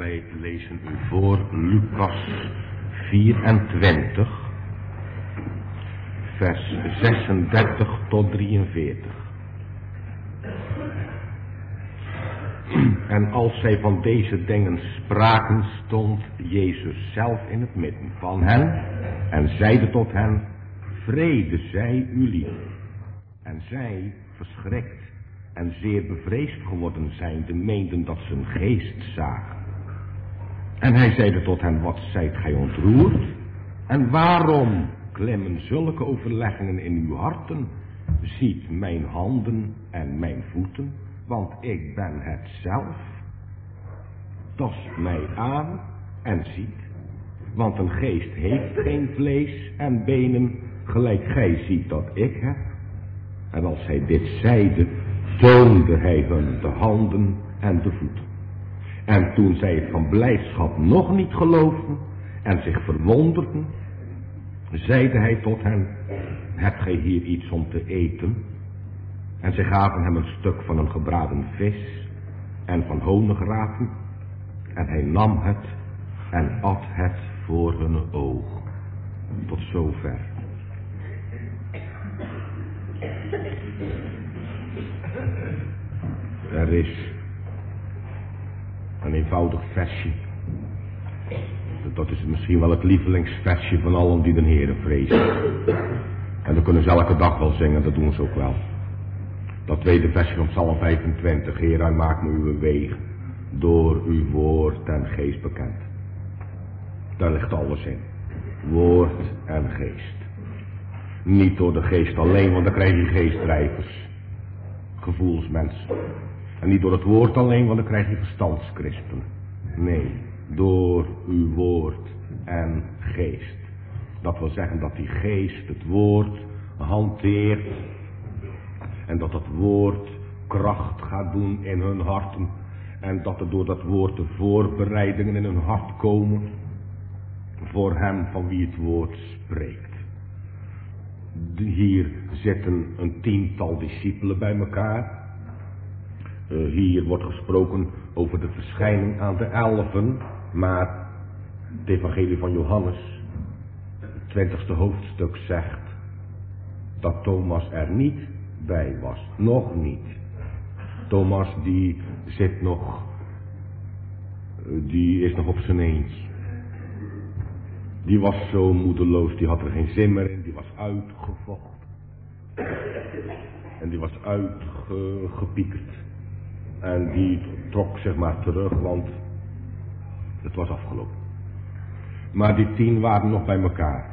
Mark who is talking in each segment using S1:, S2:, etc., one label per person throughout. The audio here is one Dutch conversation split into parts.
S1: Wij lezen u voor Lucas 24, vers 36 tot 43. En als zij van deze dingen spraken, stond Jezus zelf in het midden van hen en zeide tot hen: vrede zij jullie. En zij, verschrikt en zeer bevreesd geworden zijnde, meenden dat ze een geest zagen. En hij zeide tot hen: wat zijt gij ontroerd? En waarom klemmen zulke overleggingen in uw harten? Ziet mijn handen en mijn voeten, want ik ben het zelf. Tast mij aan en ziet, want een geest heeft geen vlees en benen, gelijk gij ziet dat ik heb. En als hij dit zeide, toonde hij hun de handen en de voeten. En toen zij het van blijdschap nog niet geloofden en zich verwonderden, zeide hij tot hen: hebt gij hier iets om te eten? En zij gaven hem een stuk van een gebraden vis en van honigraten. En hij nam het en at het voor hun ogen. Tot zover. Er is een eenvoudig versje. Dat is misschien wel het lievelingsversje van allen die de Heere vrezen. En dat kunnen ze elke dag wel zingen, dat doen ze ook wel. Dat tweede versje van Psalm 25. Heer, hij maakt me uw wegen door uw woord en geest bekend. Daar ligt alles in. Woord en geest. Niet door de geest alleen, want dan krijg je geestdrijvers. Gevoelsmensen. En niet door het woord alleen, want dan krijg je verstandskrispen. Nee, door uw woord en geest. Dat wil zeggen dat die geest het woord hanteert. En dat het woord kracht gaat doen in hun harten. En dat er door dat woord de voorbereidingen in hun hart komen. Voor hem van wie het woord spreekt. Hier zitten een 10-tal discipelen bij elkaar. Hier wordt gesproken over de verschijning aan de 11. Maar het evangelie van Johannes, het 20e hoofdstuk, zegt dat Thomas er niet bij was. Nog niet. Thomas die is nog op zijn eentje. Die was zo moedeloos, die had er geen zin meer in, die was uitgevochten. En die was uitgepiekerd. En die trok zich maar terug, want het was afgelopen. Maar die 10 waren nog bij elkaar.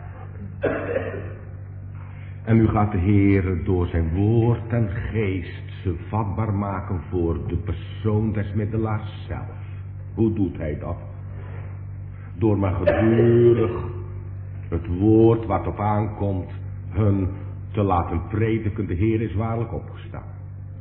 S1: En nu gaat de Heer door zijn woord en geest ze vatbaar maken voor de persoon des middelaars zelf. Hoe doet hij dat? Door maar gedurig het woord wat op aankomt hun te laten prediken. De Heer is waarlijk opgestaan.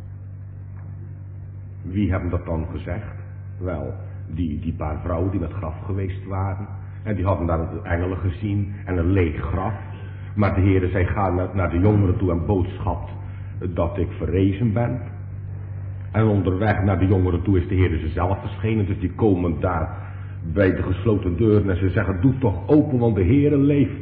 S1: Wie hebben dat dan gezegd? Wel, die paar vrouwen die met graf geweest waren. En die hadden daar de engelen gezien en een leeg graf. Maar de Heer zei: ga naar de jongeren toe en boodschap dat ik verrezen ben. En onderweg naar de jongeren toe is de Heer ze zelf verschenen. Dus die komen daar bij de gesloten deuren en ze zeggen: doe toch open, want de Heer leeft.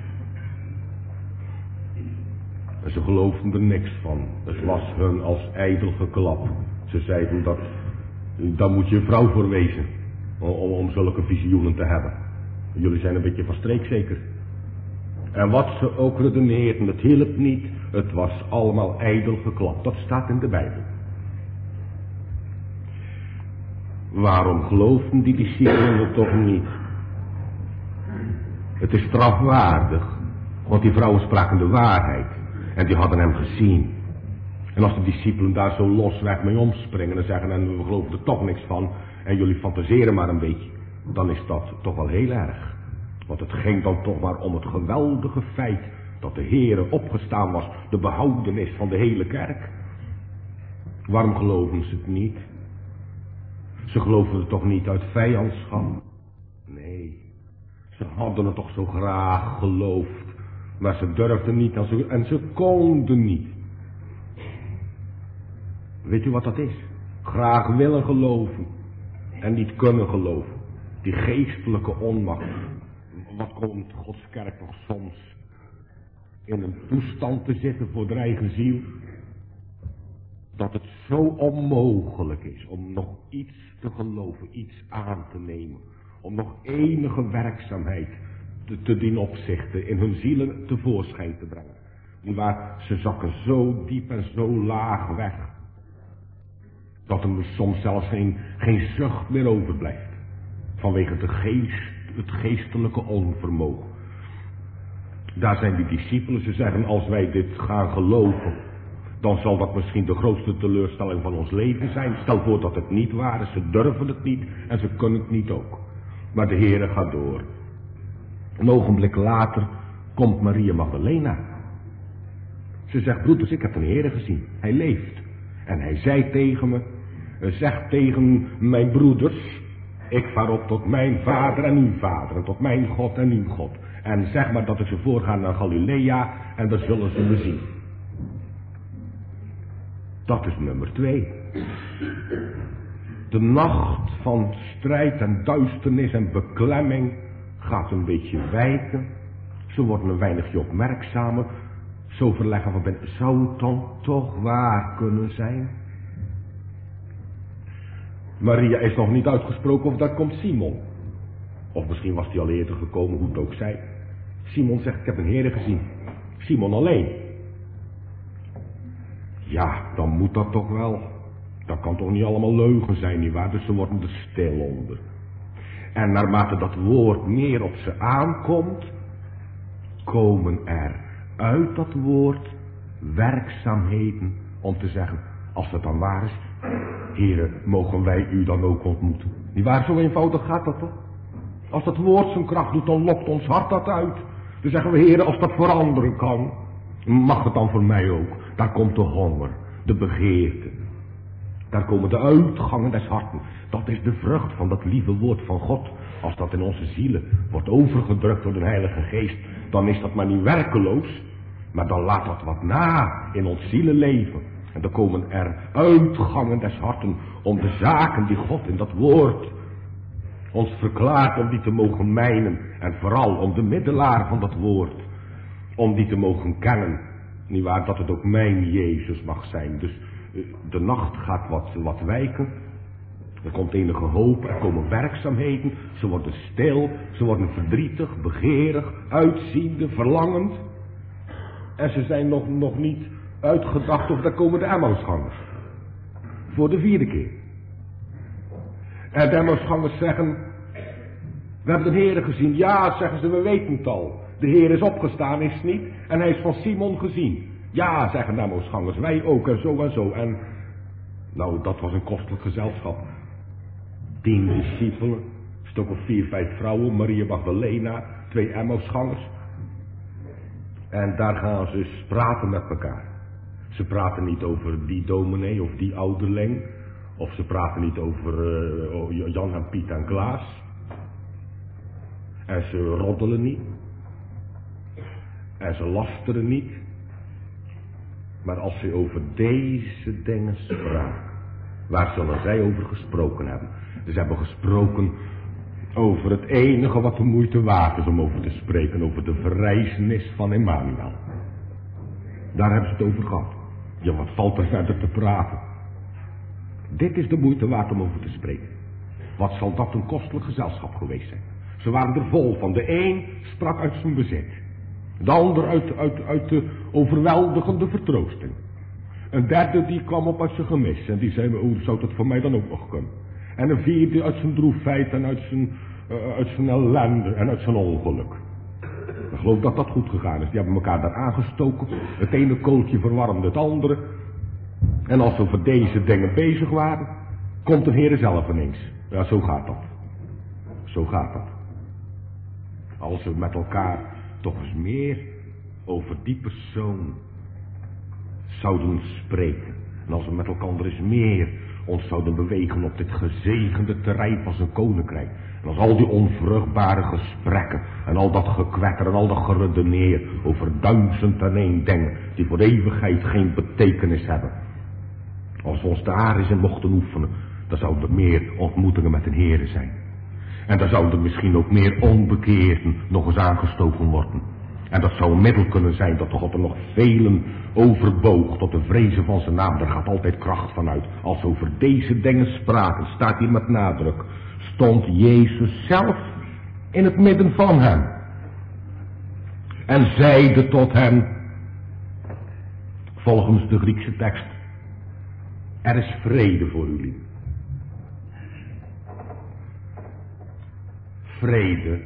S1: En ze geloofden er niks van. Het was hun als ijdel geklap. Ze zeiden: daar moet je een vrouw voor wezen om zulke visioenen te hebben. Jullie zijn een beetje van streek zeker. En wat ze ook redeneerden, het hielp niet. Het was allemaal ijdel geklap. Dat staat in de Bijbel. Waarom geloofden die discipelen het toch niet? Het is strafwaardig, want die vrouwen spraken de waarheid en die hadden hem gezien. En als de discipelen daar zo losweg mee omspringen en zeggen: en we geloven er toch niks van en jullie fantaseren maar een beetje, dan is dat toch wel heel erg. Want het ging dan toch maar om het geweldige feit dat de Heere opgestaan was, de behoudenis van de hele kerk. Waarom geloven ze het niet? Ze geloven het toch niet uit vijandschap? Nee, ze hadden het toch zo graag geloofd, maar ze durfden niet en ze konden niet. Weet u wat dat is? Graag willen geloven. en niet kunnen geloven. Die geestelijke onmacht. Wat komt Gods kerk toch soms in een toestand te zitten voor de eigen ziel, dat het zo onmogelijk is om nog iets te geloven, iets aan te nemen, om nog enige werkzaamheid te dien opzichten in hun zielen tevoorschijn te brengen. Nietwaar, ze zakken zo diep en zo laag weg, dat er soms zelfs geen zucht meer overblijft, vanwege het geestelijke onvermogen. Daar zijn die discipelen, ze zeggen, als wij dit gaan geloven, dan zal dat misschien de grootste teleurstelling van ons leven zijn. Stel voor dat het niet waar is, ze durven het niet en ze kunnen het niet ook. Maar de Heere gaat door. Een ogenblik later komt Maria Magdalena. Ze zegt, broeders, ik heb de Heere gezien, hij leeft. En hij zei tegen me, zegt tegen mijn broeders, ik vaar op tot mijn vader en uw vader, en tot mijn God en uw God. En zeg maar dat ik ze voorga naar Galilea en dan zullen ze me zien. Dat is nummer 2. De nacht van strijd en duisternis en beklemming gaat een beetje wijken. Ze worden een weinigje opmerkzamer. Zo verleggen van binnen, zou het dan toch waar kunnen zijn? Maria is nog niet uitgesproken of daar komt Simon. Of misschien was hij al eerder gekomen, hoe het ook zij. Simon zegt, ik heb een Heere gezien. Simon alleen. Ja, dan moet dat toch wel. Dat kan toch niet allemaal leugen zijn, nietwaar? Dus ze worden er stil onder. En naarmate dat woord meer op ze aankomt, komen er uit dat woord werkzaamheden om te zeggen, als het dan waar is, Heere, mogen wij u dan ook ontmoeten. Nietwaar, zo eenvoudig gaat dat toch? Als dat woord zijn kracht doet, dan lokt ons hart dat uit. Dan zeggen we, Heere, als dat voor anderen kan, mag het dan voor mij ook. Daar komt de honger, de begeerte. Daar komen de uitgangen des harten. Dat is de vrucht van dat lieve woord van God. Als dat in onze zielen wordt overgedrukt door de Heilige Geest, dan is dat maar niet werkeloos, maar dan laat dat wat na in ons zielenleven. En dan komen er uitgangen des harten om de zaken die God in dat woord ons verklaart, om die te mogen mijnen. En vooral om de middelaar van dat woord, om die te mogen kennen. Nietwaar, dat het ook mijn Jezus mag zijn. Dus de nacht gaat wat wijken. Er komt enige hoop, er komen werkzaamheden. Ze worden stil, ze worden verdrietig, begeerig, uitziende, verlangend. En ze zijn nog niet uitgedacht of daar komen de Emmausgangers. Voor de 4e keer. En de Emmausgangers zeggen, we hebben de Heere gezien. Ja, zeggen ze, we weten het al. De Heer is opgestaan, is het niet? En hij is van Simon gezien. Ja, zeggen de Emmausgangers, wij ook en zo en zo. En nou, dat was een kostelijk gezelschap. 10 discipelen, een stuk of 4, 5 vrouwen, Maria Magdalena, 2 Emmausgangers. En daar gaan ze eens praten met elkaar. Ze praten niet over die dominee of die ouderling. Of ze praten niet over Jan en Piet en Klaas. En ze roddelen niet. En ze lasteren niet. Maar als ze over deze dingen spraken, waar zullen zij over gesproken hebben? Ze hebben gesproken over het enige wat de moeite waard is om over te spreken, over de verrijzenis van Emmanuel. Daar hebben ze het over gehad. Ja, wat valt er verder te praten? Dit is de moeite waard om over te spreken. Wat zal dat een kostelijk gezelschap geweest zijn? Ze waren er vol van. De een sprak uit zijn bezit. De ander uit de overweldigende vertroosting. Een derde die kwam op uit zijn gemis. En die zei, hoe zou dat voor mij dan ook nog kunnen? En een vierde uit zijn droefheid en uit zijn ellende en uit zijn ongeluk. Ik geloof dat dat goed gegaan is. Die hebben elkaar daar aangestoken. Het ene kooltje verwarmde het andere. En als we voor deze dingen bezig waren, komt de Heer zelf ineens. Ja, zo gaat dat. Zo gaat dat. Als we met elkaar toch eens meer over die persoon zouden spreken. En als we met elkaar eens meer ons zouden bewegen op dit gezegende terrein van zijn koninkrijk. En als al die onvruchtbare gesprekken en al dat gekwetter en al dat geredeneer over 1001 dingen die voor eeuwigheid geen betekenis hebben. Als we ons daar eens in mochten oefenen, Dan zouden er meer ontmoetingen met de Heere zijn. En dan zouden er misschien ook meer onbekeerden nog eens aangestoken worden. En dat zou een middel kunnen zijn dat God er nog velen overboog tot de vrezen van zijn naam. Daar gaat altijd kracht van uit. Als over deze dingen spraken, staat hier met nadruk, stond Jezus zelf in het midden van hen. En zeide tot hen, volgens de Griekse tekst, er is vrede voor jullie. Vrede,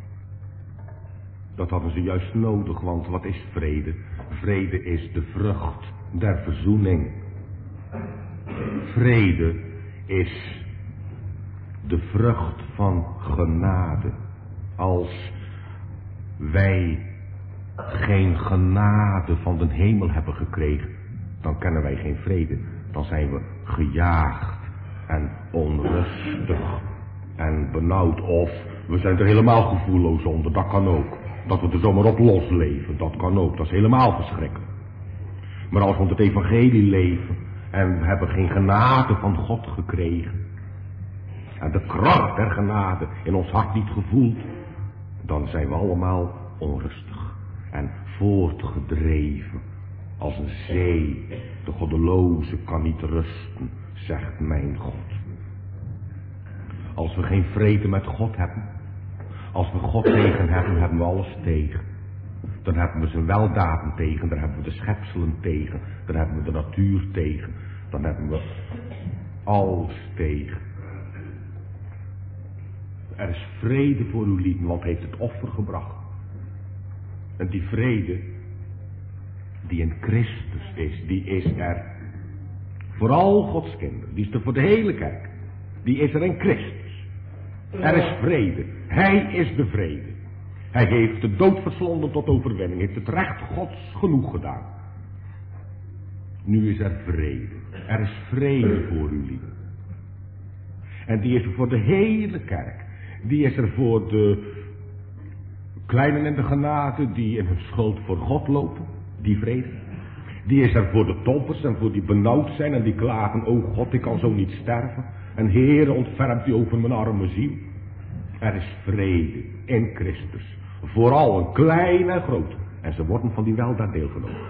S1: dat hadden ze juist nodig, want wat is vrede? Vrede is de vrucht der verzoening. Vrede is de vrucht van genade. Als wij geen genade van de hemel hebben gekregen, dan kennen wij geen vrede. Dan zijn we gejaagd en onrustig en benauwd, of we zijn er helemaal gevoelloos onder. Dat kan ook. Dat we er zomaar op losleven, dat kan ook. Dat is helemaal verschrikkelijk. Maar als we onder het evangelie leven en we hebben geen genade van God gekregen en de kracht der genade in ons hart niet gevoeld, dan zijn we allemaal onrustig en voortgedreven als een zee. De goddeloze kan niet rusten, zegt mijn God. Als we geen vrede met God hebben, als we God tegen hebben, hebben we alles tegen. Dan hebben we zijn weldaden tegen, dan hebben we de schepselen tegen, dan hebben we de natuur tegen, dan hebben we alles tegen. Er is vrede voor uw lieden, want hij heeft het offer gebracht. En die vrede, die in Christus is, die is er voor al Gods kinderen, die is er voor de hele kerk, die is er in Christus. Er is vrede, hij is de vrede. Hij heeft de dood verslonden tot overwinning, heeft het recht Gods genoeg gedaan. Nu is er vrede, er is vrede voor uw lieden. En die is er voor de hele kerk, die is er voor de kleinen in de genade die in hun schuld voor God lopen, die vrede. Die is er voor de toppers en voor die benauwd zijn en die klagen, oh God, ik kan zo niet sterven. En Heere, ontfermt u over mijn arme ziel. Er is vrede in Christus, vooral een klein en groot. En ze worden van die weldaad deelgenomen.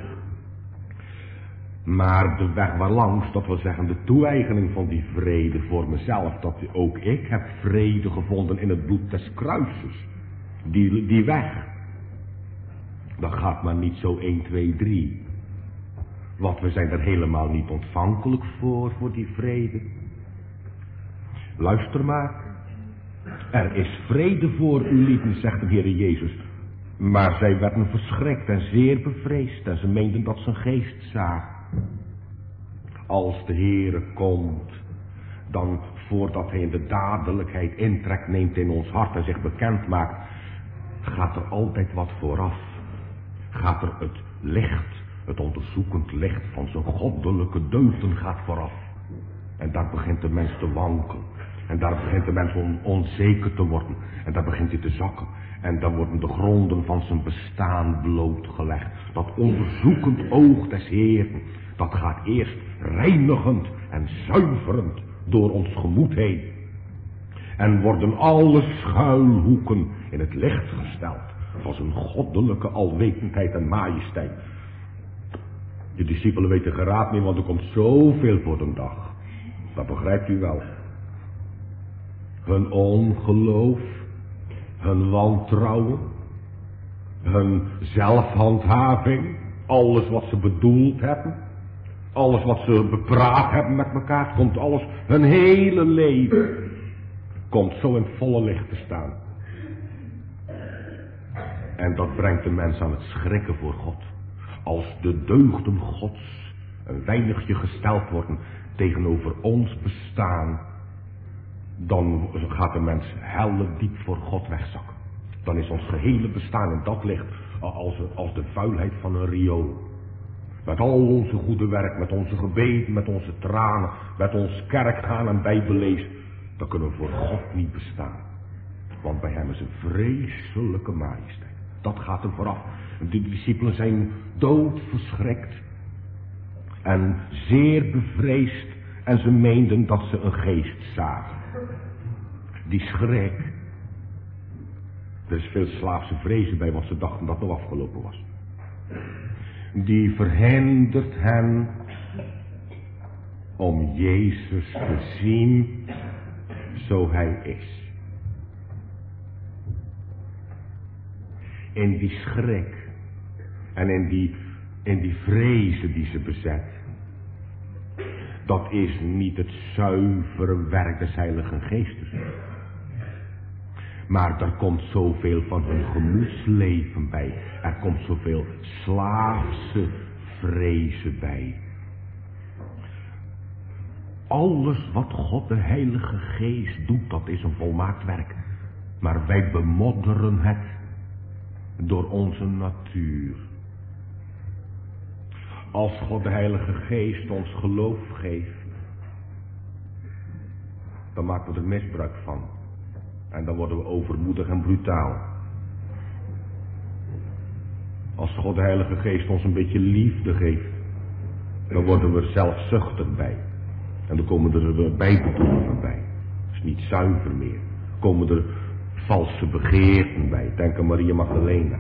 S1: Maar de weg waarlangs, dat wil zeggen de toe-eigening van die vrede voor mezelf, dat ook ik heb vrede gevonden in het bloed des kruises. Die weg, dat gaat maar niet zo 1, 2, 3. Want we zijn er helemaal niet ontvankelijk voor die vrede. Luister maar. Er is vrede voor u lieden, zegt de Heere Jezus. Maar zij werden verschrikt en zeer bevreesd en ze meenden dat ze een geest zagen. Als de Heere komt, dan voordat hij in de dadelijkheid intrek neemt in ons hart en zich bekend maakt, gaat er altijd wat vooraf. Gaat er het licht, het onderzoekend licht van zijn goddelijke deugden gaat vooraf. En daar begint de mens te wankelen. En daar begint de mens onzeker te worden. En daar begint hij te zakken. En dan worden de gronden van zijn bestaan blootgelegd. Dat onderzoekend oog des Heeren, dat gaat eerst reinigend en zuiverend door ons gemoed heen. En worden alle schuilhoeken in het licht gesteld van zijn goddelijke alwetendheid en majesteit. De discipelen weten geraad niet, want er komt zoveel voor de dag. Dat begrijpt u wel. Hun ongeloof, hun wantrouwen, hun zelfhandhaving, alles wat ze bedoeld hebben, alles wat ze bepraat hebben met elkaar, komt alles, hun hele leven, komt zo in het volle licht te staan. En dat brengt de mens aan het schrikken voor God. Als de deugden Gods een weinigje gesteld worden tegenover ons bestaan, dan gaat de mens heldiep voor God wegzakken. Dan is ons gehele bestaan in dat licht als de vuilheid van een riool. Met al onze goede werk, met onze gebeden, met onze tranen, met ons kerkgaan en bijbellezen, dan kunnen we voor God niet bestaan. Want bij hem is een vreselijke majesteit. Dat gaat er vooraf. De discipelen zijn doodverschrikt en zeer bevreesd En ze meenden dat ze een geest zagen. Die schrik. Er is veel slaafse vrezen bij, want ze dachten dat het nog afgelopen was. Die verhindert hen om Jezus te zien zo hij is. In die schrik en in die vrezen die ze bezet, dat is niet het zuivere werk des Heilige Geestes. Maar er komt zoveel van hun gemoedsleven bij. Er komt zoveel slaafse vrezen bij. Alles wat God de Heilige Geest doet, dat is een volmaakt werk. Maar wij bemodderen het door onze natuur. Als God de Heilige Geest ons geloof geeft, dan maken we er misbruik van. En dan worden we overmoedig en brutaal. Als God de Heilige Geest ons een beetje liefde geeft, dan worden we zelfzuchtig bij. En dan komen er bijbedoelingen bij. Dat is niet zuiver meer. Komen er valse begeerten bij. Denk aan Maria Magdalena.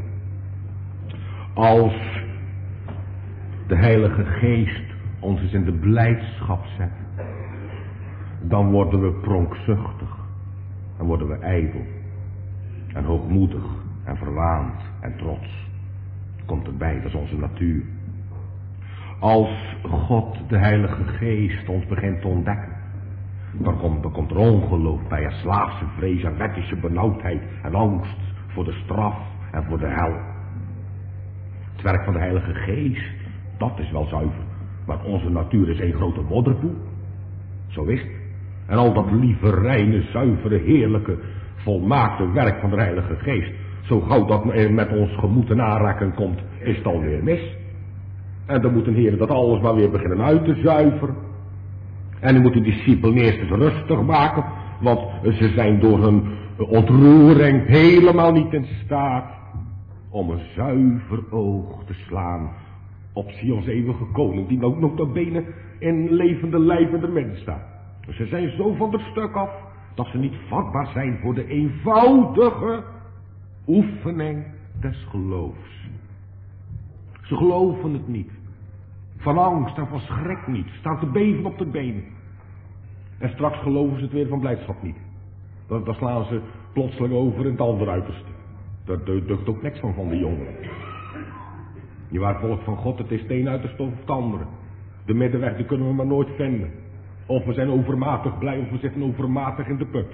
S1: Als de Heilige Geest ons eens in de blijdschap zet, dan worden we pronkzuchtig. Dan worden we ijdel. En hoogmoedig. En verwaand. En trots. Komt erbij. Dat is onze natuur. Als God de Heilige Geest ons begint te ontdekken, dan komt er ongeloof bij, en slaafse vrees en wettische benauwdheid en angst voor de straf en voor de hel. Het werk van de Heilige Geest, dat is wel zuiver, maar onze natuur is één grote modderpoel. Zo is het. En al dat lieve, reine, zuivere, heerlijke, volmaakte werk van de Heilige Geest, zo gauw dat met ons gemoed in aanraking komt, is het alweer mis. En dan moeten heren dat alles maar weer beginnen uit te zuiveren. En dan moet de discipelen eerst eens rustig maken, want ze zijn door hun ontroering helemaal niet in staat om een zuiver oog te slaan op Sions eeuwige koning, die ook notabene in levende lijf in de mens staat. Dus ze zijn zo van het stuk af, dat ze niet vatbaar zijn voor de eenvoudige oefening des geloofs. Ze geloven het niet. Van angst en van schrik niet. Staan te beven op de benen. En straks geloven ze het weer van blijdschap niet. Dan slaan ze plotseling over in het andere uiterste. Daar deugt ook niks van de jongeren. Je waar volk van God, het is het een uiterste of het andere. De middenweg die kunnen we maar nooit vinden. Of we zijn overmatig blij of we zitten overmatig in de put.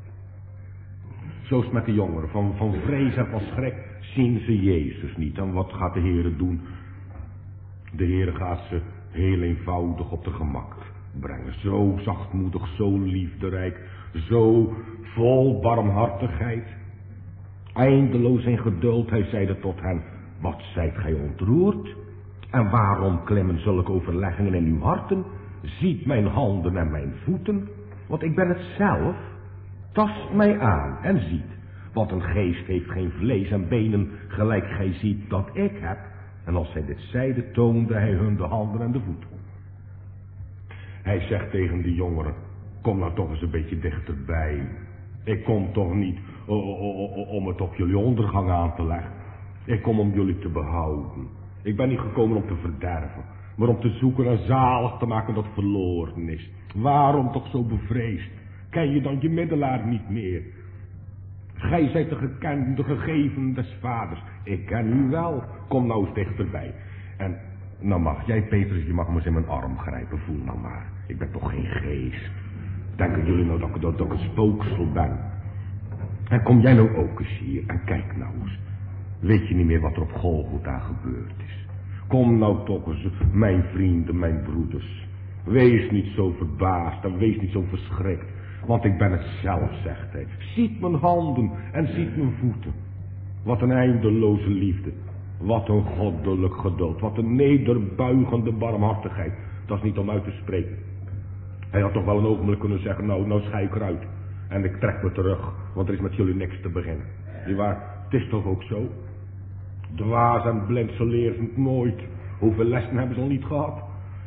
S1: Zo is het met de jongeren. Van vrees en van schrik zien ze Jezus niet. En wat gaat de Heere doen? De Heere gaat ze heel eenvoudig op de gemak brengen. Zo zachtmoedig, zo liefderijk, zo vol barmhartigheid. Eindeloos in geduld, hij zeide tot hen: wat zijt gij ontroerd? En waarom klimmen zulke overleggingen in uw harten? Ziet mijn handen en mijn voeten, want ik ben het zelf. Tast mij aan en ziet, want een geest heeft geen vlees en benen, gelijk gij ziet dat ik heb. En als hij dit zeide, toonde hij hun de handen en de voeten. Hij zegt tegen de jongeren: kom nou toch eens een beetje dichterbij. Ik kom toch niet om het op jullie ondergang aan te leggen. Ik kom om jullie te behouden. Ik ben niet gekomen om te verderven, maar om te zoeken en zalig te maken dat verloren is. Waarom toch zo bevreesd? Ken je dan je middelaar niet meer? Gij zijt de gekende, gegeven des vaders. Ik ken u wel. Kom nou eens dichterbij. En nou mag jij, Petrus, je mag me eens in mijn arm grijpen. Voel nou maar. Ik ben toch geen geest. Denken jullie nou dat ik een spooksel ben? En kom jij nou ook eens hier en kijk nou eens. Weet je niet meer wat er op Golgotha gebeurd is? Kom nou toch eens, mijn vrienden, mijn broeders. Wees niet zo verbaasd en wees niet zo verschrikt. Want ik ben het zelf, zegt hij. Ziet mijn handen en ziet mijn voeten. Wat een eindeloze liefde. Wat een goddelijk geduld. Wat een nederbuigende barmhartigheid. Dat is niet om uit te spreken. Hij had toch wel een ogenblik kunnen zeggen: nou schei ik eruit. En ik trek me terug, want er is met jullie niks te beginnen. Niewaar, het is toch ook zo? Dwaas en blind, ze leren het nooit. Hoeveel lessen hebben ze al niet gehad?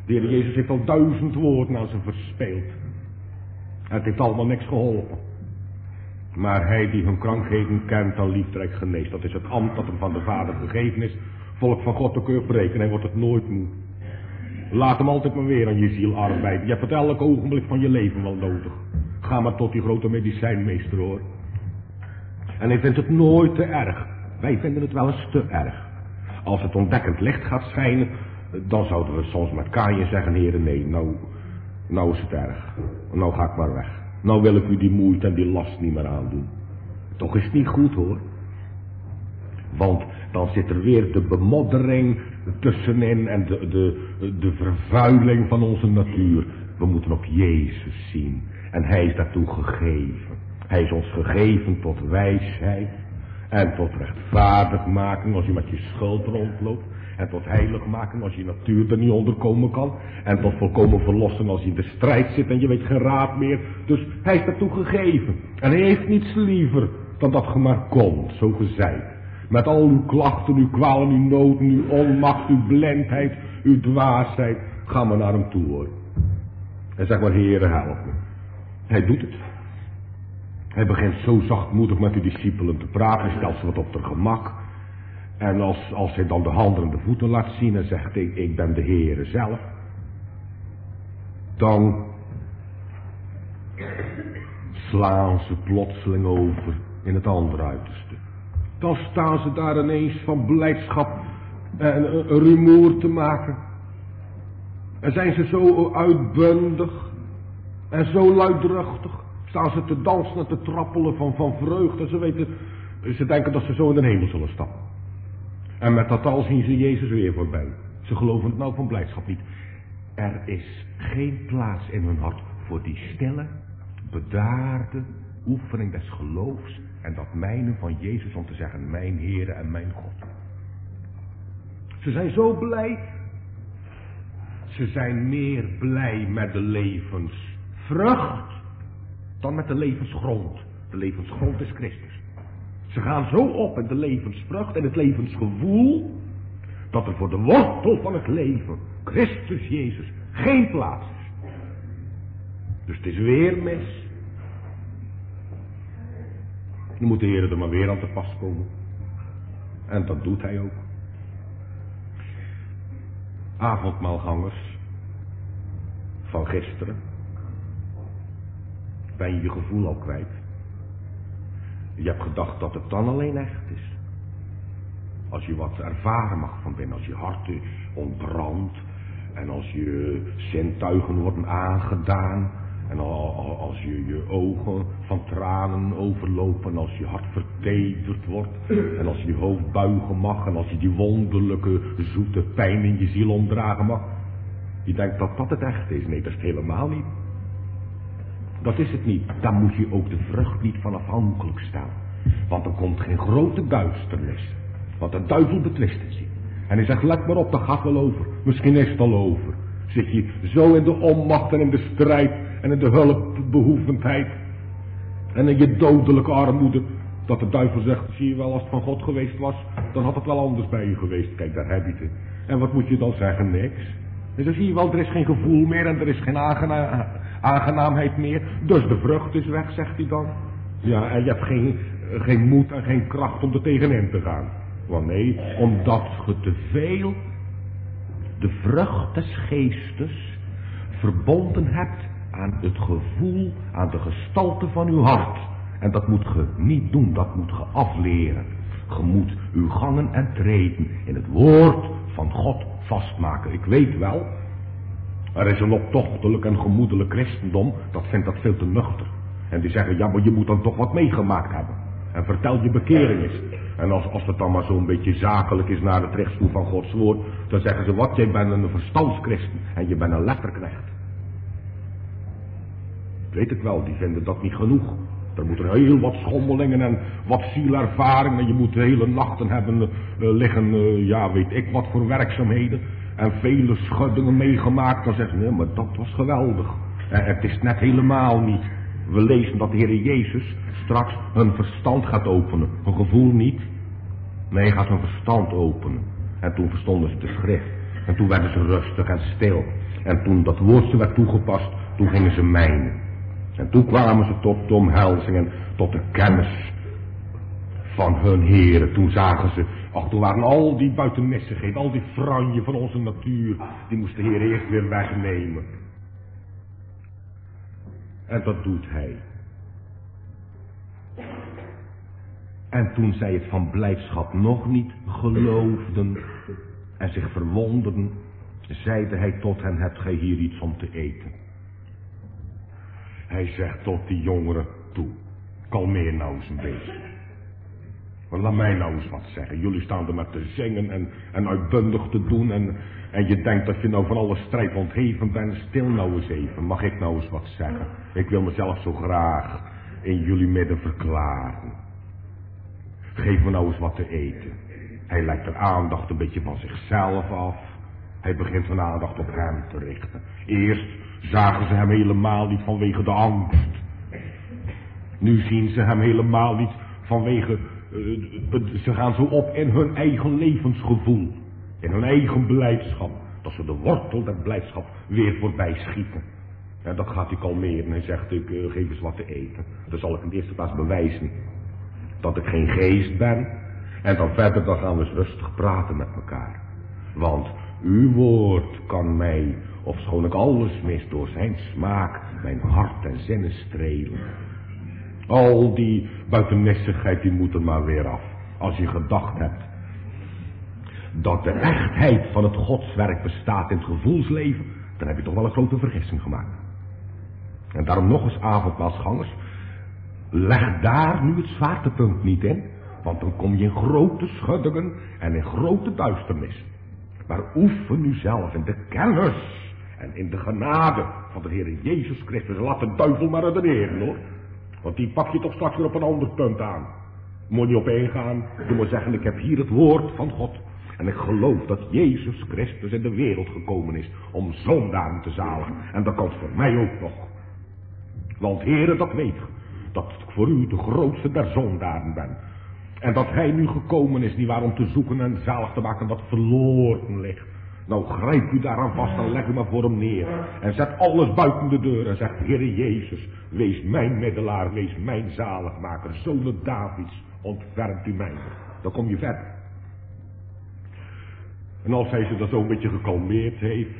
S1: De Heer Jezus heeft al 1000 woorden aan ze verspeeld. En het heeft allemaal niks geholpen. Maar hij die hun krankheden kent en liefderijk geneest. Dat is het ambt dat hem van de Vader gegeven is. Volk van God te kunnen breken. Hij wordt het nooit moe. Laat hem altijd maar weer aan je ziel arbeiden. Je hebt het elk ogenblik van je leven wel nodig. Ga maar tot die grote medicijnmeester hoor. En hij vindt het nooit te erg. Wij vinden het wel eens te erg. Als het ontdekkend licht gaat schijnen, dan zouden we soms met kaaien zeggen, heren, nee, nou is het erg. Nou ga ik maar weg. Nou wil ik u die moeite en die last niet meer aandoen. Toch is het niet goed hoor. Want dan zit er weer de bemoddering tussenin en de vervuiling van onze natuur. We moeten op Jezus zien. En hij is daartoe gegeven. Hij is ons gegeven tot wijsheid. En tot rechtvaardigmaking als je met je schuld rondloopt. En tot heiligmaking als je natuur er niet onder komen kan. En tot volkomen verlossing als je in de strijd zit en je weet geen raad meer. Dus hij is daartoe gegeven. En hij heeft niets liever dan dat je maar komt, zo gezegd. Met al uw klachten, uw kwalen, uw noden, uw onmacht, uw blindheid, uw dwaasheid. Ga maar naar hem toe hoor. En zeg maar, Heere, help me. Hij doet het. Hij begint zo zachtmoedig met uw discipelen te praten. Stelt ze wat op haar gemak. En als hij dan de handen en de voeten laat zien en zegt, ik ben de Heere zelf. Dan slaan ze plotseling over in het andere uiterste. Dan staan ze daar ineens van blijdschap en een rumoer te maken. En zijn ze zo uitbundig en zo luidruchtig. Staan ze te dansen en te trappelen van vreugde. Ze denken dat ze zo in de hemel zullen stappen. En met dat al zien ze Jezus weer voorbij. Ze geloven het nou van blijdschap niet. Er is geen plaats in hun hart voor die stille, bedaarde oefening des geloofs en dat mijnen van Jezus om te zeggen, mijn Heere en mijn God. Ze zijn zo blij. Ze zijn meer blij met de levensvrucht dan met de levensgrond. De levensgrond is Christus. Ze gaan zo op in de levensvrucht en het levensgevoel, dat er voor de wortel van het leven, Christus Jezus, geen plaats is. Dus het is weer mis. Dan moet de Heer er maar weer aan te pas komen. En dat doet hij ook. Avondmaalgangers van gisteren. Ben je je gevoel al kwijt? Je hebt gedacht dat het dan alleen echt is. Als je wat ervaren mag van binnen, als je hart ontbrandt en als je zintuigen worden aangedaan en als je ogen van tranen overlopen, als je hart vertederd wordt en als je je hoofd buigen mag en als je die wonderlijke zoete pijn in je ziel omdragen mag. Je denkt dat dat het echt is. Nee, dat is het helemaal niet. Dat is het niet. Daar moet je ook de vrucht niet van afhankelijk staan. Want er komt geen grote duisternis. Want de duivel betwist het je. En hij zegt, let maar op, dat gaat wel over. Misschien is het al over. Zit je zo in de onmacht en in de strijd en in de hulpbehoevendheid en in je dodelijke armoede, dat de duivel zegt, zie je wel, als het van God geweest was, dan had het wel anders bij je geweest. Kijk, daar heb je het. En wat moet je dan zeggen? Niks. En dan zie je wel, er is geen gevoel meer en er is geen aangenaamheid meer. Dus de vrucht is weg, zegt hij dan. Ja, en je hebt geen moed en geen kracht om er tegenin te gaan. Want nee, omdat je te veel de vrucht des geestes verbonden hebt aan het gevoel, aan de gestalte van uw hart. En dat moet je niet doen, dat moet je afleren. Je moet uw gangen en treden in het woord van God vastmaken. Ik weet wel, er is een optochtelijk en gemoedelijk christendom, dat vindt dat veel te nuchter. En die zeggen, ja, maar je moet dan toch wat meegemaakt hebben. En vertel je bekering is. En als het dan maar zo'n beetje zakelijk is naar het rechtsvoer van Gods woord, dan zeggen ze, wat, jij bent een verstandschristen en je bent een letterknecht. Ik weet het wel, die vinden dat niet genoeg. Er moeten heel wat schommelingen en wat zielervaring en je moet de hele nachten hebben liggen, ja, weet ik wat voor werkzaamheden. En vele schuddingen meegemaakt. Dan zeggen ze, nee, maar dat was geweldig. En het is net helemaal niet. We lezen dat de Heer Jezus straks hun verstand gaat openen. Hun gevoel niet. Nee, hij gaat hun verstand openen. En toen verstonden ze de schrift. En toen werden ze rustig en stil. En toen dat woord ze werd toegepast, toen gingen ze mijnen. En toen kwamen ze tot de omhelzing en tot de kennis van hun heren. Toen zagen ze, ach, toen waren al die buitennissigheden, al die franje van onze natuur, die moest de Heer eerst weer wegnemen. En dat doet hij. En toen zij het van blijdschap nog niet geloofden en zich verwonderden, zeide hij tot hen, hebt gij hier iets om te eten? Hij zegt tot die jongeren toe, kalmeer nou eens een beetje. Maar laat mij nou eens wat zeggen. Jullie staan er met te zingen en uitbundig te doen en je denkt dat je nou van alle strijd ontheven bent. Stil nou eens even, mag ik nou eens wat zeggen? Ik wil mezelf zo graag in jullie midden verklaren. Geef me nou eens wat te eten. Hij leidt de aandacht een beetje van zichzelf af. Hij begint zijn aandacht op hem te richten. Eerst zagen ze hem helemaal niet vanwege de angst. Nu zien ze hem helemaal niet vanwege... ze gaan zo op in hun eigen levensgevoel. In hun eigen blijdschap. Dat ze de wortel der blijdschap weer voorbij schieten. En dat gaat hij kalmeren. Hij zegt, ik geef eens wat te eten. Dan zal ik in de eerste plaats bewijzen dat ik geen geest ben. En dan verder, dan gaan we eens rustig praten met elkaar. Want uw woord kan mij, ofschoon ik alles mis, door zijn smaak mijn hart en zinnen strelen. Al die buitennissigheid, die moet er maar weer af. Als je gedacht hebt dat de echtheid van het godswerk bestaat in het gevoelsleven, dan heb je toch wel een grote vergissing gemaakt. En daarom nog eens, avondmaalsgangers, leg daar nu het zwaartepunt niet in, want dan kom je in grote schuddingen en in grote duisternis. Maar oefen u zelf in de kennis en in de genade van de Heer Jezus Christus. Laat de duivel maar redeneren, hoor. Want die pak je toch straks weer op een ander punt aan. Moet je niet op ingaan. Je moet zeggen, ik heb hier het woord van God. En ik geloof dat Jezus Christus in de wereld gekomen is om zondaren te zaligen. En dat kan voor mij ook nog. Want heren, dat weet ge, dat ik voor u de grootste der zondaren ben. En dat hij nu gekomen is, nietwaar, om te zoeken en zalig te maken wat verloren ligt. Nou, grijp u daaraan vast en leg u maar voor hem neer. En zet alles buiten de deur en zegt, Heere Jezus, wees mijn middelaar, wees mijn zaligmaker. Zoon Davids, ontfermt u mij. Dan kom je verder. En als hij ze dan zo een beetje gekalmeerd heeft,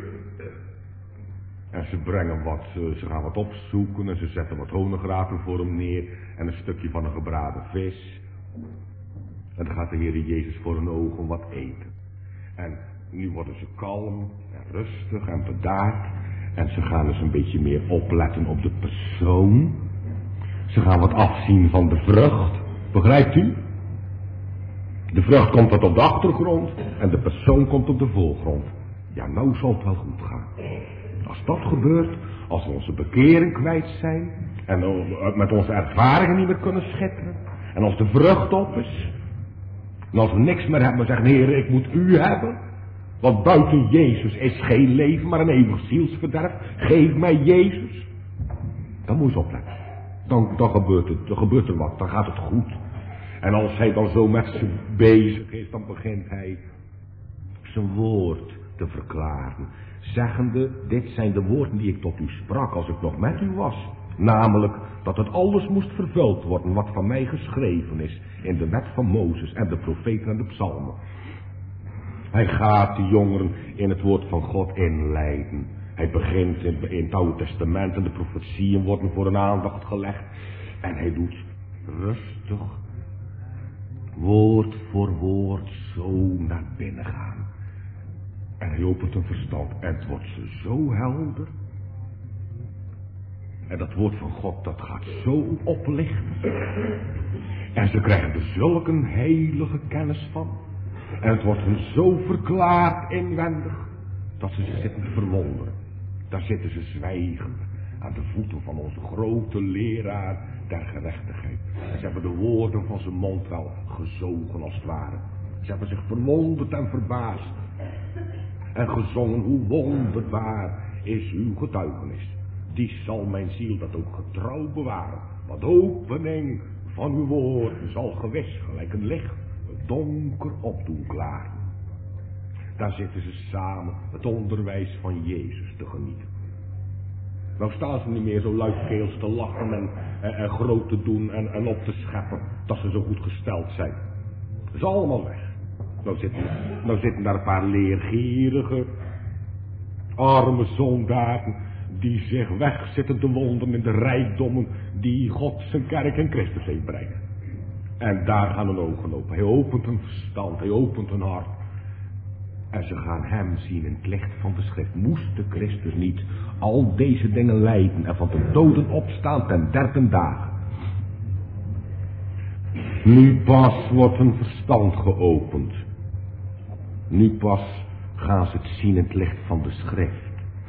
S1: en ze brengen wat, ze gaan wat opzoeken en ze zetten wat honigraten voor hem neer en een stukje van een gebraden vis. En dan gaat de Heer Jezus voor hun ogen wat eten. En nu worden ze kalm en rustig en bedaard. En ze gaan dus een beetje meer opletten op de persoon. Ze gaan wat afzien van de vrucht. Begrijpt u? De vrucht komt wat op de achtergrond en de persoon komt op de voorgrond. Ja, nou zal het wel goed gaan. Als dat gebeurt, als we onze bekering kwijt zijn en met onze ervaringen niet meer kunnen schitteren, en als de vrucht op is, en als we niks meer hebben, maar zeggen, Heer, ik moet u hebben, want buiten Jezus is geen leven, maar een eeuwig zielsverderf. Geef mij Jezus. Dan moet je opletten. Dan gebeurt er wat, dan gaat het goed. En als hij dan zo met ze bezig is, dan begint hij zijn woord te verklaren. Zeggende, dit zijn de woorden die ik tot u sprak als ik nog met u was. Namelijk dat het alles moest vervuld worden wat van mij geschreven is in de wet van Mozes en de profeten en de psalmen. Hij gaat de jongeren in het woord van God inleiden. Hij begint in het Oude Testament en de profetieën worden voor een aandacht gelegd. En hij doet rustig, woord voor woord, zo naar binnen gaan. En hij opent hun verstand en het wordt ze zo helder. En dat woord van God, dat gaat zo oplichten. En ze krijgen er zulke een heilige kennis van. En het wordt hun zo verklaard inwendig, dat ze zich zitten te verwonderen. Daar zitten ze zwijgend aan de voeten van onze grote leraar der gerechtigheid. En ze hebben de woorden van zijn mond wel gezogen als het ware. Ze hebben zich verwonderd en verbaasd. En gezongen, hoe wonderbaar is uw getuigenis. Die zal mijn ziel dat ook getrouw bewaren. Want de opening van uw woorden zal gewis gelijk een licht het donker op doen klaren. Daar zitten ze samen het onderwijs van Jezus te genieten. Nou staan ze niet meer zo luidkeels te lachen en groot te doen en op te scheppen dat ze zo goed gesteld zijn. Dat is allemaal weg. Nou zitten daar een paar leergierige, arme zondagen die zich weg zitten te wonderen in de rijkdommen die God zijn kerk in Christus heeft bereikt. En daar gaan hun ogen open. Hij opent hun verstand, hij opent hun hart. En ze gaan hem zien in het licht van de schrift. Moest de Christus niet al deze dingen lijden en van de doden opstaan ten 13 dagen? Nu pas wordt hun verstand geopend. Nu pas gaan ze het zien in het licht van de schrift.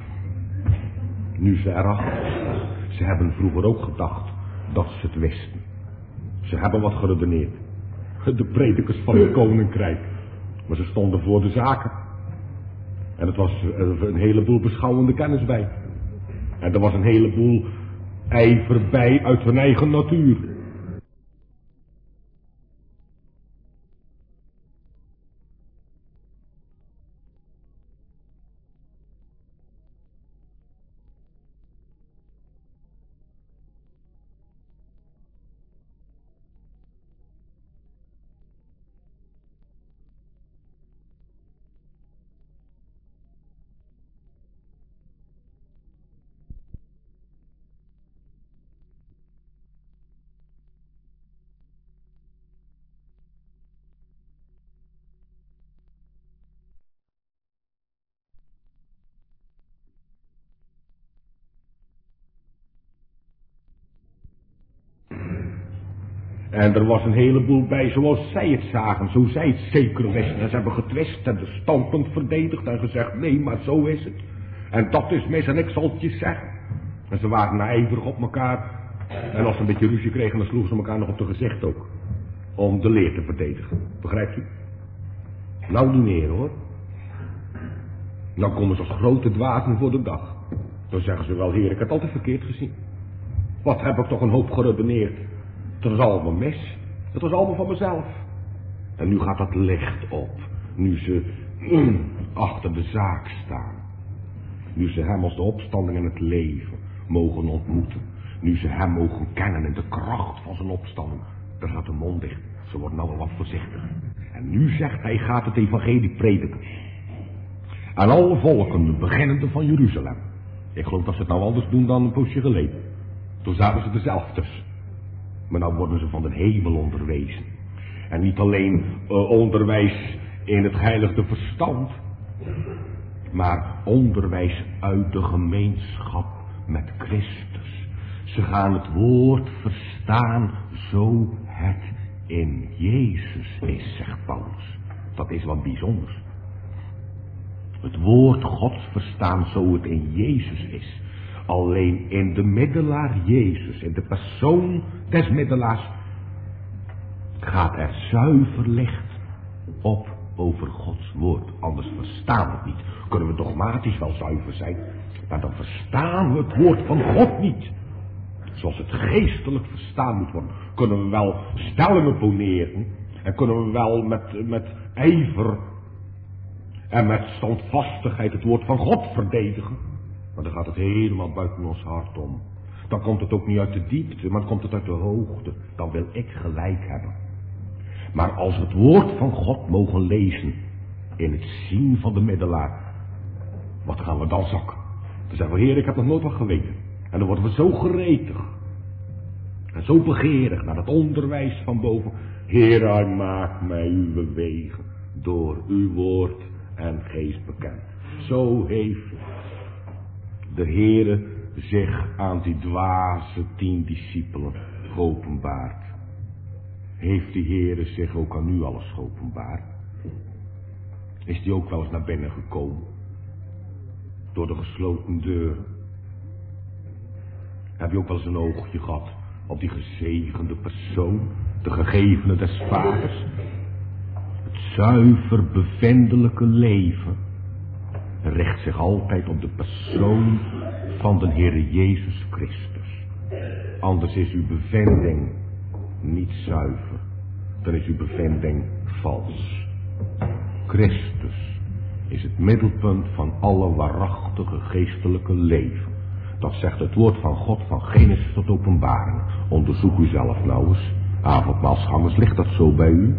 S1: Nu ze erachter staan. Ze hebben vroeger ook gedacht dat ze het wisten. Ze hebben wat geredeneerd. De predikers van het koninkrijk. Maar ze stonden voor de zaken. En het was een heleboel beschouwende kennis bij. En er was een heleboel ijver bij uit hun eigen natuur. En er was een heleboel bij zoals zij het zagen, zo zij het zeker wisten. En ze hebben getwist en de standpunt verdedigd en gezegd, nee, maar zo is het. En dat is mis en ik zal het je zeggen. En ze waren ijverig op elkaar. En als ze een beetje ruzie kregen, dan sloegen ze elkaar nog op de gezicht ook. Om de leer te verdedigen. Begrijpt u? Nou niet meer hoor. Nou komen ze als grote dwazen voor de dag. Dan zeggen ze wel, heer, ik heb het altijd verkeerd gezien. Wat heb ik toch een hoop geredeneerd. Dat was allemaal mis. Dat was allemaal van mezelf. En nu gaat dat licht op. Nu ze achter de zaak staan. Nu ze hem als de opstanding en het leven mogen ontmoeten. Nu ze hem mogen kennen in de kracht van zijn opstanding. Daar gaat de mond dicht. Ze worden nou wel wat voorzichtiger. En nu zegt hij, gaat het evangelie prediken. Aan alle volken, beginnende van Jeruzalem. Ik geloof dat ze het nou anders doen dan een poosje geleden. Toen zaten ze er zelf tussen. Maar nou worden ze van de hemel onderwezen. En niet alleen onderwijs in het heilige verstand. Maar onderwijs uit de gemeenschap met Christus. Ze gaan het woord verstaan zo het in Jezus is, zegt Paulus. Dat is wat bijzonders. Het woord Gods verstaan zo het in Jezus is. Alleen in de middelaar Jezus, in de persoon des middelaars, gaat er zuiver licht op over Gods woord. Anders verstaan we het niet. Kunnen we dogmatisch wel zuiver zijn, maar dan verstaan we het woord van God niet. Zoals het geestelijk verstaan moet worden. Kunnen we wel stellingen poneren en kunnen we wel met ijver en met standvastigheid het woord van God verdedigen. Maar dan gaat het helemaal buiten ons hart om. Dan komt het ook niet uit de diepte, maar dan komt het uit de hoogte. Dan wil ik gelijk hebben. Maar als we het woord van God mogen lezen in het zien van de middelaar, wat gaan we dan zakken? Dan zeggen we, Heer, ik heb nog nooit wat geweten. En dan worden we zo gretig en zo begeerig naar het onderwijs van boven. Heer, hij maakt mij uw wegen door uw woord en geest bekend. Zo heeft de Heere zich aan die dwaze 10 discipelen geopenbaard. Heeft de Heere zich ook aan u alles geopenbaard? Is die ook wel eens naar binnen gekomen? Door de gesloten deuren? Heb je ook wel eens een oogje gehad op die gezegende persoon, de gegevene des vaders? Het zuiver bevindelijke leven richt zich altijd op de persoon van de Heere Jezus Christus. Anders is uw bevinding niet zuiver. Dan is uw bevinding vals. Christus is het middelpunt van alle waarachtige geestelijke leven. Dat zegt het woord van God van Genesis tot Openbaring. Onderzoek u zelf nou eens. Avondmaalsgangers, ligt dat zo bij u?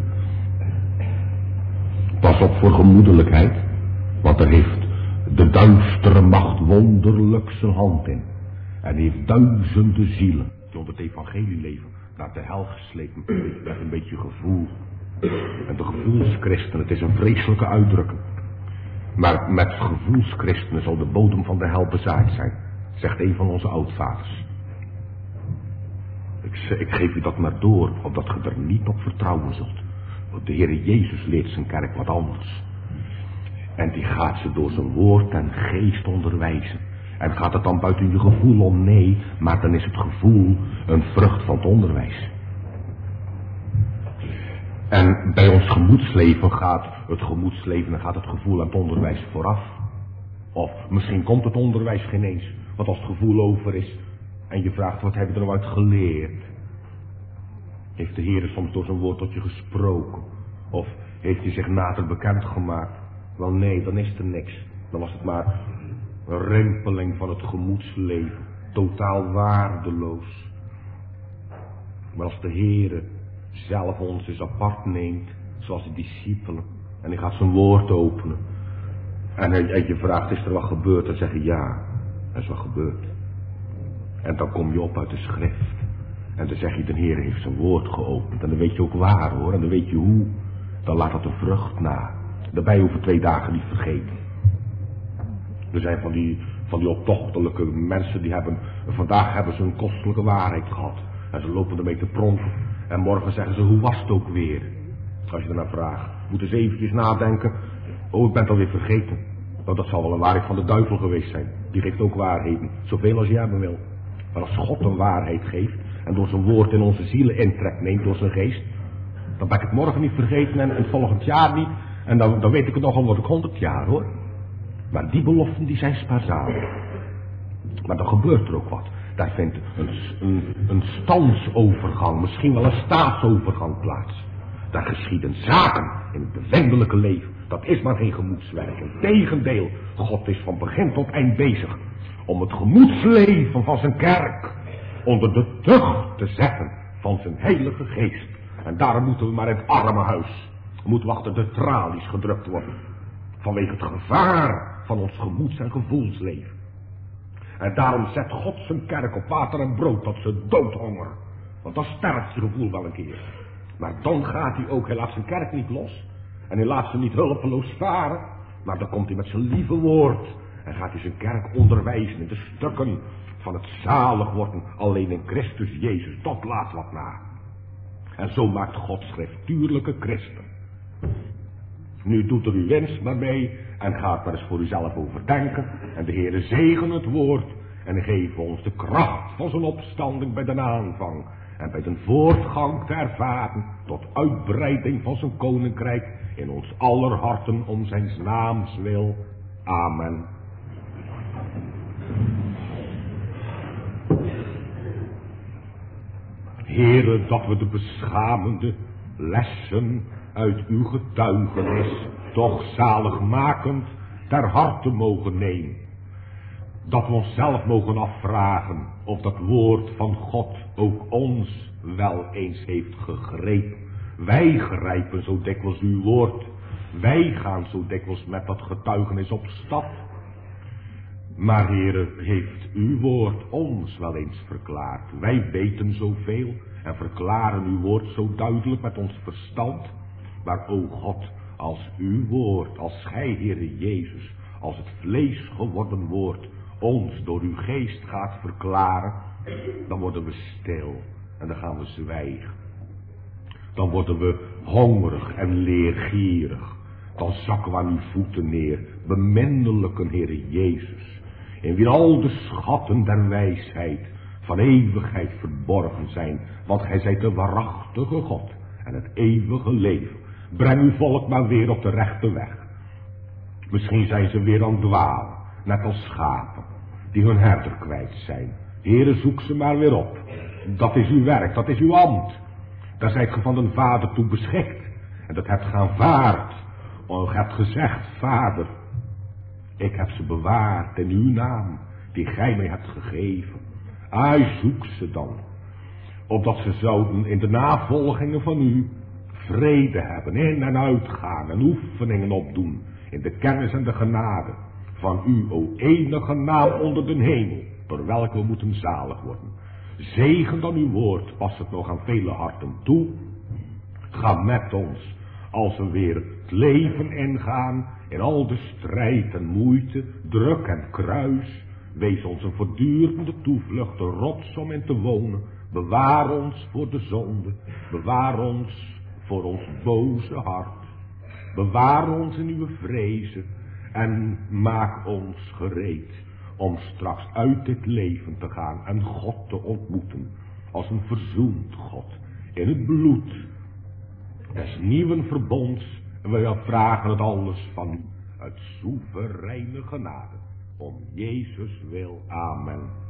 S1: Pas op voor gemoedelijkheid, want er heeft de duistere macht wonderlijk zijn hand in. En heeft duizenden zielen die onder het evangelie leven naar de hel geslepen met een beetje gevoel. En de gevoelschristen, het is een vreselijke uitdrukking. Maar met gevoelschristenen zal de bodem van de hel bezaaid zijn, zegt een van onze oudvaders. Ik geef u dat maar door, opdat ge er niet op vertrouwen zult. Want de Heere Jezus leert zijn kerk wat anders. En die gaat ze door zijn woord en geest onderwijzen. En gaat het dan buiten je gevoel om? Nee, maar dan is het gevoel een vrucht van het onderwijs. En bij ons gemoedsleven gaat het gemoedsleven en gaat het gevoel en het onderwijs vooraf. Of misschien komt het onderwijs geen eens. Want als het gevoel over is en je vraagt wat heb je er nou uit geleerd? Heeft de Heer soms door zijn woord tot je gesproken? Of heeft hij zich nader bekendgemaakt? Wel nee, dan is er niks. Dan was het maar een rimpeling van het gemoedsleven. Totaal waardeloos. Maar als de Heer zelf ons eens apart neemt, zoals de discipelen, en hij gaat zijn woord openen, en je vraagt, is er wat gebeurd? Dan zeg je ja, er is wat gebeurd. En dan kom je op uit de schrift. En dan zeg je, de Heer heeft zijn woord geopend. En dan weet je ook waar hoor, en dan weet je hoe. Dan laat dat een vrucht na. Dat ben je over 2 dagen niet vergeten. Er zijn van die optochtelijke mensen die vandaag hebben ze een kostelijke waarheid gehad. En ze lopen ermee te pronken. En morgen zeggen ze, hoe was het ook weer? Als je ernaar vraagt, moeten ze eventjes nadenken. Oh, ik ben het alweer vergeten. Nou, dat zal wel een waarheid van de duivel geweest zijn. Die geeft ook waarheden, zoveel als je hebben wil. Maar als God een waarheid geeft en door zijn woord in onze zielen intrek neemt door zijn geest, dan ben ik het morgen niet vergeten en het volgend jaar niet. En dan weet ik het nog al, word ik 100 jaar hoor. Maar die beloften die zijn spaarzaam. Maar dan gebeurt er ook wat. Daar vindt een standsovergang, misschien wel een staatsovergang plaats. Daar geschieden zaken in het bevindelijke leven. Dat is maar geen gemoedswerk. Integendeel, God is van begin tot eind bezig om het gemoedsleven van zijn kerk onder de tucht te zetten van zijn heilige geest. En daarom moeten we maar in het armenhuis, moeten we achter de tralies gedrukt worden. Vanwege het gevaar van ons gemoeds- en gevoelsleven. En daarom zet God zijn kerk op water en brood tot ze doodhongeren. Want dan sterft je gevoel wel een keer. Maar dan gaat hij ook, hij laat zijn kerk niet los. En hij laat ze niet hulpeloos varen. Maar dan komt hij met zijn lieve woord. En gaat hij zijn kerk onderwijzen in de stukken van het zalig worden. Alleen in Christus Jezus, dat laat wat na. En zo maakt God schriftuurlijke christen. Nu doet er uw winst maar mee. En gaat maar eens voor uzelf overdenken. En de Heere zegen het woord. En geef ons de kracht van zijn opstanding bij de aanvang. En bij de voortgang te ervaren tot uitbreiding van zijn koninkrijk in ons aller harten om zijn naams wil. Amen. Heere, dat we de beschamende lessen uit uw getuigenis toch zaligmakend ter harte mogen nemen. Dat we onszelf mogen afvragen of dat woord van God ook ons wel eens heeft gegrepen. Wij grijpen zo dikwijls uw woord. Wij gaan zo dikwijls met dat getuigenis op stap. Maar Heere, heeft uw woord ons wel eens verklaard. Wij weten zoveel en verklaren uw woord zo duidelijk met ons verstand. Maar o God, als uw woord, als gij, Heere Jezus, als het vlees geworden woord ons door uw geest gaat verklaren, dan worden we stil en dan gaan we zwijgen. Dan worden we hongerig en leergierig. Dan zakken we aan uw voeten neer, beminnelijke Heere Jezus, in wie al de schatten der wijsheid van eeuwigheid verborgen zijn, want gij zijt de waarachtige God en het eeuwige leven. Breng uw volk maar weer op de rechte weg. Misschien zijn ze weer aan het dwalen, net als schapen die hun herder kwijt zijn. Heere, zoek ze maar weer op. Dat is uw werk, dat is uw ambt. Daar zijt ge van de Vader toe beschikt. En dat hebt ge aanvaard. U hebt gezegd, Vader, Ik heb ze bewaard in uw naam, die gij mij hebt gegeven. Zoek ze dan, opdat ze zouden in de navolgingen van u vrede hebben, in en uitgaan en oefeningen opdoen, in de kennis en de genade van u, o enige naam onder de hemel, door welke we moeten zalig worden. Zegen dan uw woord, pas het nog aan vele harten toe. Ga met ons, als we weer het leven ingaan, in al de strijd en moeite, druk en kruis. Wees ons een voortdurende toevlucht, de rots om in te wonen. Bewaar ons voor de zonde, bewaar ons voor ons boze hart. Bewaar ons in uw vrezen en maak ons gereed om straks uit dit leven te gaan en God te ontmoeten als een verzoend God in het bloed des nieuwen verbonds. En wij vragen het alles van u uit soevereine genade. Om Jezus wil. Amen.